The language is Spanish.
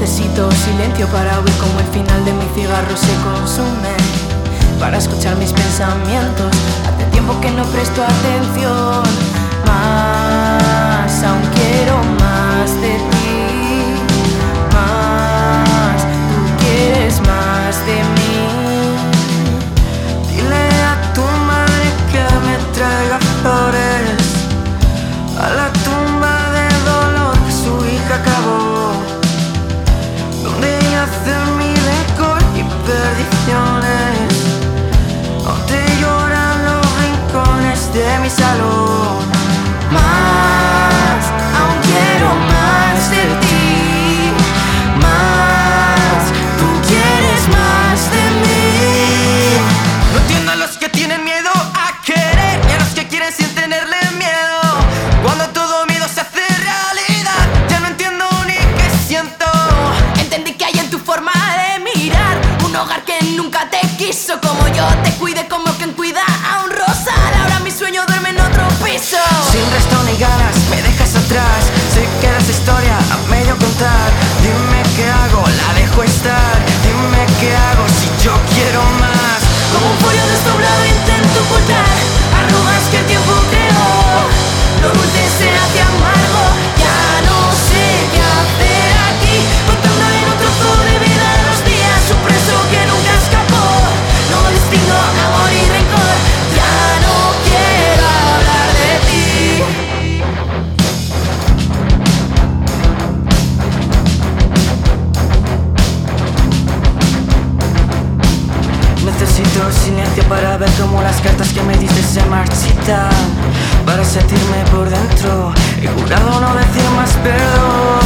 Necesito silencio para oír cómo el final de mi cigarro se consume, para escuchar mis pensamientos. Hace tiempo que no presto atención. Más, aún quiero más de ti. Más, tú quieres más de mí. Dile a tu madre que me traiga flores a la tumba de dolor que su hija cavó, donde yacen mi rencor y perdiciones, donde lloran los rincones de mi salón. Más, aún quiero más de ti. Más, tú quieres más de mí. No entiendo a los que tienen miedo a querer y a los que quieren sin tenerle miedo. Cuando todo miedo se hace realidad, ya no entiendo ni qué siento. Entendí que hay en tu forma de mirar un hogar que nunca te quiso, como yo te cuide, como quien cuida a un rosal. Ahora mi sueño duerme en otro piso. Sin resto ni ganas, me dejas atrás. Sé que eres historia a medio contar. Dime qué hago, la dejo estar. Dime qué hago si yo quiero más. Como un folio desdoblado intento ocultar arrugas que el tiempo creó. Lo dulce se hace amargo. Ya no sé qué hacer aquí, contando en un trozo de vida los días. Un preso que nunca escapó. No distingo amor y rencor. Ya no quiero hablar de ti. Necesito silencio para ver cómo las cartas que me diste se marchitan, para sentirme por dentro. He jurado no decir más perdón.